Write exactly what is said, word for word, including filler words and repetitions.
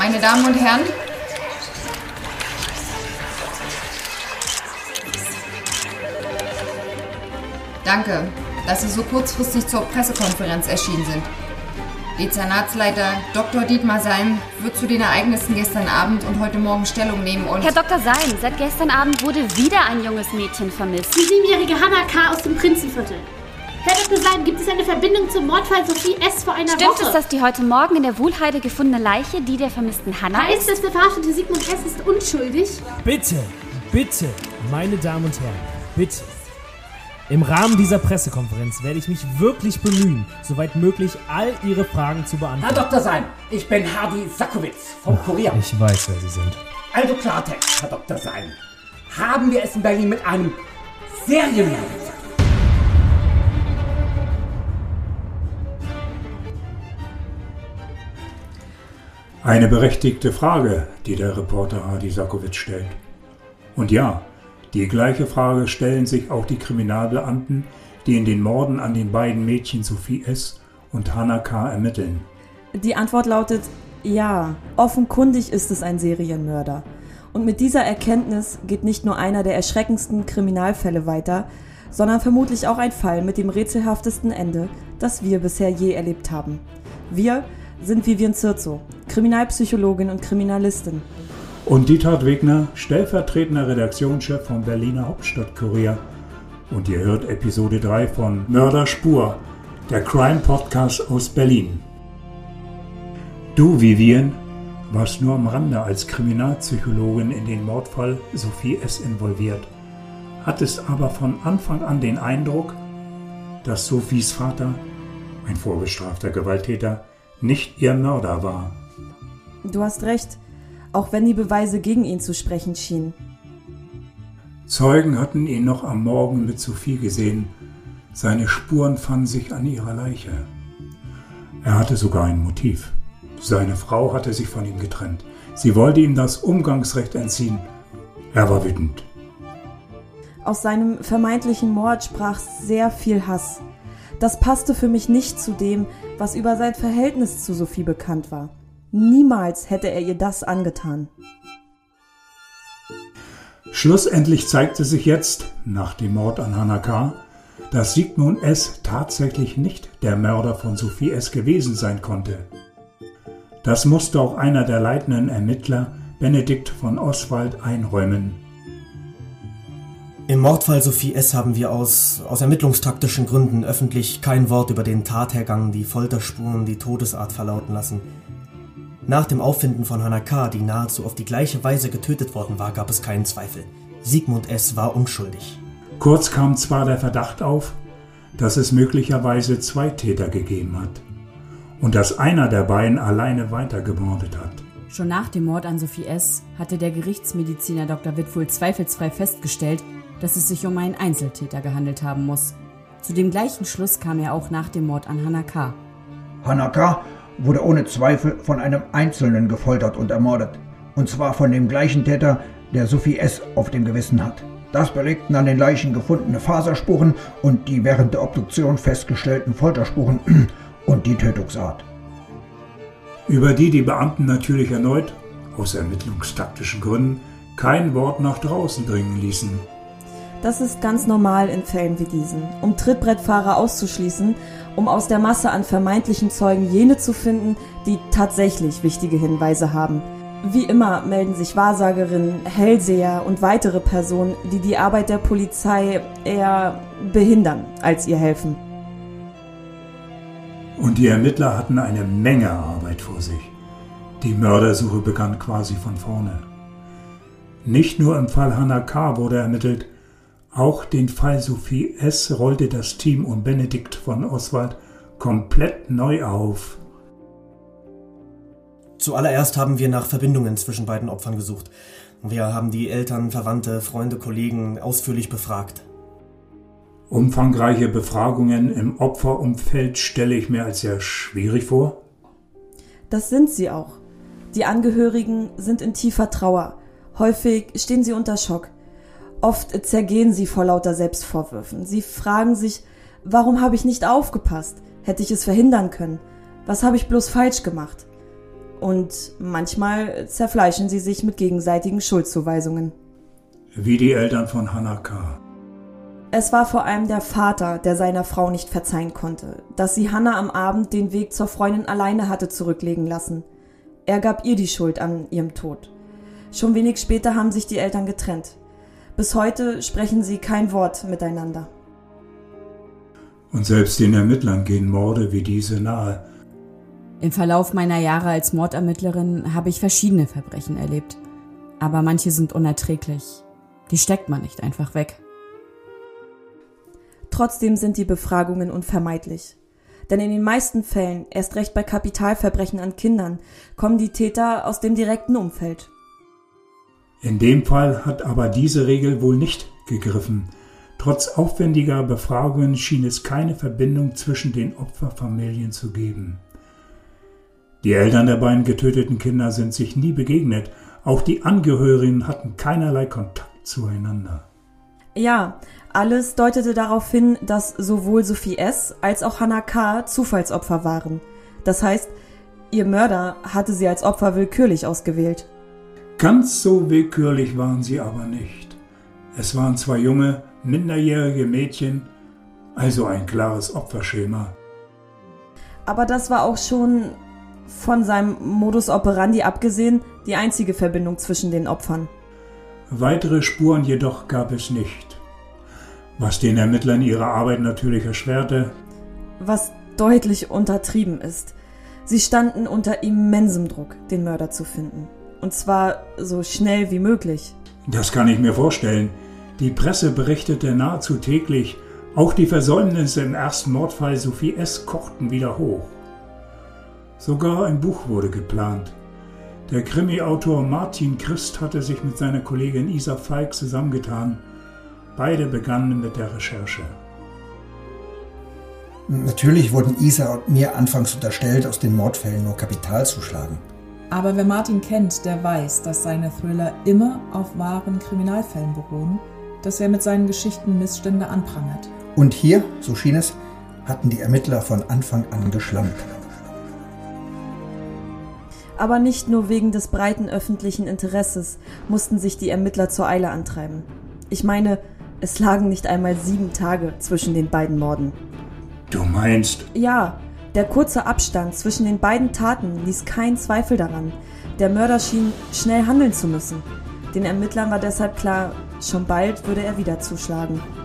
Meine Damen und Herren, danke, dass Sie so kurzfristig zur Pressekonferenz erschienen sind. Dezernatsleiter Doktor Dietmar Salm wird zu den Ereignissen gestern Abend und heute Morgen Stellung nehmen und... Herr Doktor Salm, seit gestern Abend wurde wieder ein junges Mädchen vermisst. Die siebenjährige Hannah K. aus dem Prinzenviertel. Herr Doktor Salm, gibt es eine Verbindung zum Mordfall Sophie S. vor einer Stimmt Woche? Stimmt es, dass die heute Morgen in der Wuhlheide gefundene Leiche die der vermissten Hannah heißt, ist? Heißt, dass der verhaftete Sigmund S. ist unschuldig? Bitte, bitte, meine Damen und Herren, bitte. Im Rahmen dieser Pressekonferenz werde ich mich wirklich bemühen, soweit möglich all Ihre Fragen zu beantworten. Herr Doktor Salm, ich bin Hardy Sakowitz vom Kurier. Ich weiß, wer Sie sind. Also Klartext, Herr Doktor Salm. Haben wir es in Berlin mit einem Serienmörder? Eine berechtigte Frage, die der Reporter Hardy Sakowitz stellt. Und ja, die gleiche Frage stellen sich auch die Kriminalbeamten, die in den Morden an den beiden Mädchen Sophie S. und Hannah K. ermitteln. Die Antwort lautet, ja, offenkundig ist es ein Serienmörder. Und mit dieser Erkenntnis geht nicht nur einer der erschreckendsten Kriminalfälle weiter, sondern vermutlich auch ein Fall mit dem rätselhaftesten Ende, das wir bisher je erlebt haben. Wir sind Vivian Zirzo, Kriminalpsychologin und Kriminalistin. Und Dieter Wegner, stellvertretender Redaktionschef vom Berliner Hauptstadtkurier. Und ihr hört Episode drei von Mörderspur, der Crime-Podcast aus Berlin. Du, Vivian, warst nur am Rande als Kriminalpsychologin in den Mordfall Sophie S. involviert, hattest aber von Anfang an den Eindruck, dass Sophies Vater, ein vorbestrafter Gewalttäter, nicht ihr Mörder war. Du hast recht, auch wenn die Beweise gegen ihn zu sprechen schienen. Zeugen hatten ihn noch am Morgen mit Sophie gesehen. Seine Spuren fanden sich an ihrer Leiche. Er hatte sogar ein Motiv. Seine Frau hatte sich von ihm getrennt. Sie wollte ihm das Umgangsrecht entziehen. Er war wütend. Aus seinem vermeintlichen Mord sprach sehr viel Hass. Das passte für mich nicht zu dem, was über sein Verhältnis zu Sophie bekannt war. Niemals hätte er ihr das angetan. Schlussendlich zeigte sich jetzt, nach dem Mord an Hannah K., dass Sigmund S. tatsächlich nicht der Mörder von Sophie S. gewesen sein konnte. Das musste auch einer der leitenden Ermittler, Benedikt von Oswald, einräumen. Im Mordfall Sophie S. haben wir aus, aus ermittlungstaktischen Gründen öffentlich kein Wort über den Tathergang, die Folterspuren, die Todesart verlauten lassen. Nach dem Auffinden von Hannah K., die nahezu auf die gleiche Weise getötet worden war, gab es keinen Zweifel. Sigmund S. war unschuldig. Kurz kam zwar der Verdacht auf, dass es möglicherweise zwei Täter gegeben hat und dass einer der beiden alleine weitergemordet hat. Schon nach dem Mord an Sophie S. hatte der Gerichtsmediziner Doktor Witt wohl zweifelsfrei festgestellt, dass es sich um einen Einzeltäter gehandelt haben muss. Zu dem gleichen Schluss kam er auch nach dem Mord an Hannah K. Hannah K. wurde ohne Zweifel von einem Einzelnen gefoltert und ermordet. Und zwar von dem gleichen Täter, der Sophie S. auf dem Gewissen hat. Das belegten an den Leichen gefundene Faserspuren und die während der Obduktion festgestellten Folterspuren und die Tötungsart. Über die die Beamten natürlich erneut, aus ermittlungstaktischen Gründen, kein Wort nach draußen dringen ließen. Das ist ganz normal in Fällen wie diesen, um Trittbrettfahrer auszuschließen, um aus der Masse an vermeintlichen Zeugen jene zu finden, die tatsächlich wichtige Hinweise haben. Wie immer melden sich Wahrsagerinnen, Hellseher und weitere Personen, die die Arbeit der Polizei eher behindern, als ihr helfen. Und die Ermittler hatten eine Menge Arbeit vor sich. Die Mördersuche begann quasi von vorne. Nicht nur im Fall Hannah K. wurde ermittelt, auch den Fall Sophie S. rollte das Team um Benedikt von Oswald komplett neu auf. Zuallererst haben wir nach Verbindungen zwischen beiden Opfern gesucht. Wir haben die Eltern, Verwandte, Freunde, Kollegen ausführlich befragt. Umfangreiche Befragungen im Opferumfeld stelle ich mir als sehr schwierig vor. Das sind sie auch. Die Angehörigen sind in tiefer Trauer. Häufig stehen sie unter Schock. Oft zergehen sie vor lauter Selbstvorwürfen. Sie fragen sich, warum habe ich nicht aufgepasst? Hätte ich es verhindern können? Was habe ich bloß falsch gemacht? Und manchmal zerfleischen sie sich mit gegenseitigen Schuldzuweisungen. Wie die Eltern von Hanaka. Es war vor allem der Vater, der seiner Frau nicht verzeihen konnte, dass sie Hannah am Abend den Weg zur Freundin alleine hatte zurücklegen lassen. Er gab ihr die Schuld an ihrem Tod. Schon wenig später haben sich die Eltern getrennt. Bis heute sprechen sie kein Wort miteinander. Und selbst den Ermittlern gehen Morde wie diese nahe. Im Verlauf meiner Jahre als Mordermittlerin habe ich verschiedene Verbrechen erlebt. Aber manche sind unerträglich. Die steckt man nicht einfach weg. Trotzdem sind die Befragungen unvermeidlich. Denn in den meisten Fällen, erst recht bei Kapitalverbrechen an Kindern, kommen die Täter aus dem direkten Umfeld. In dem Fall hat aber diese Regel wohl nicht gegriffen. Trotz aufwendiger Befragungen schien es keine Verbindung zwischen den Opferfamilien zu geben. Die Eltern der beiden getöteten Kinder sind sich nie begegnet. Auch die Angehörigen hatten keinerlei Kontakt zueinander. Ja, alles deutete darauf hin, dass sowohl Sophie S. als auch Hannah K. Zufallsopfer waren. Das heißt, ihr Mörder hatte sie als Opfer willkürlich ausgewählt. Ganz so willkürlich waren sie aber nicht. Es waren zwei junge, minderjährige Mädchen, also ein klares Opferschema. Aber das war auch schon, von seinem Modus operandi abgesehen, die einzige Verbindung zwischen den Opfern. Weitere Spuren jedoch gab es nicht, was den Ermittlern ihre Arbeit natürlich erschwerte. Was deutlich untertrieben ist. Sie standen unter immensem Druck, den Mörder zu finden. Und zwar so schnell wie möglich. Das kann ich mir vorstellen. Die Presse berichtete nahezu täglich. Auch die Versäumnisse im ersten Mordfall Sophie S. kochten wieder hoch. Sogar ein Buch wurde geplant. Der Krimi-Autor Martin Christ hatte sich mit seiner Kollegin Isa Falk zusammengetan. Beide begannen mit der Recherche. Natürlich wurden Isa und mir anfangs unterstellt, aus den Mordfällen nur Kapital zu schlagen. Aber wer Martin kennt, der weiß, dass seine Thriller immer auf wahren Kriminalfällen beruhen, dass er mit seinen Geschichten Missstände anprangert. Und hier, so schien es, hatten die Ermittler von Anfang an geschlammt. Aber nicht nur wegen des breiten öffentlichen Interesses mussten sich die Ermittler zur Eile antreiben. Ich meine, es lagen nicht einmal sieben Tage zwischen den beiden Morden. Du meinst? Ja, der kurze Abstand zwischen den beiden Taten ließ keinen Zweifel daran. Der Mörder schien schnell handeln zu müssen. Den Ermittlern war deshalb klar, schon bald würde er wieder zuschlagen.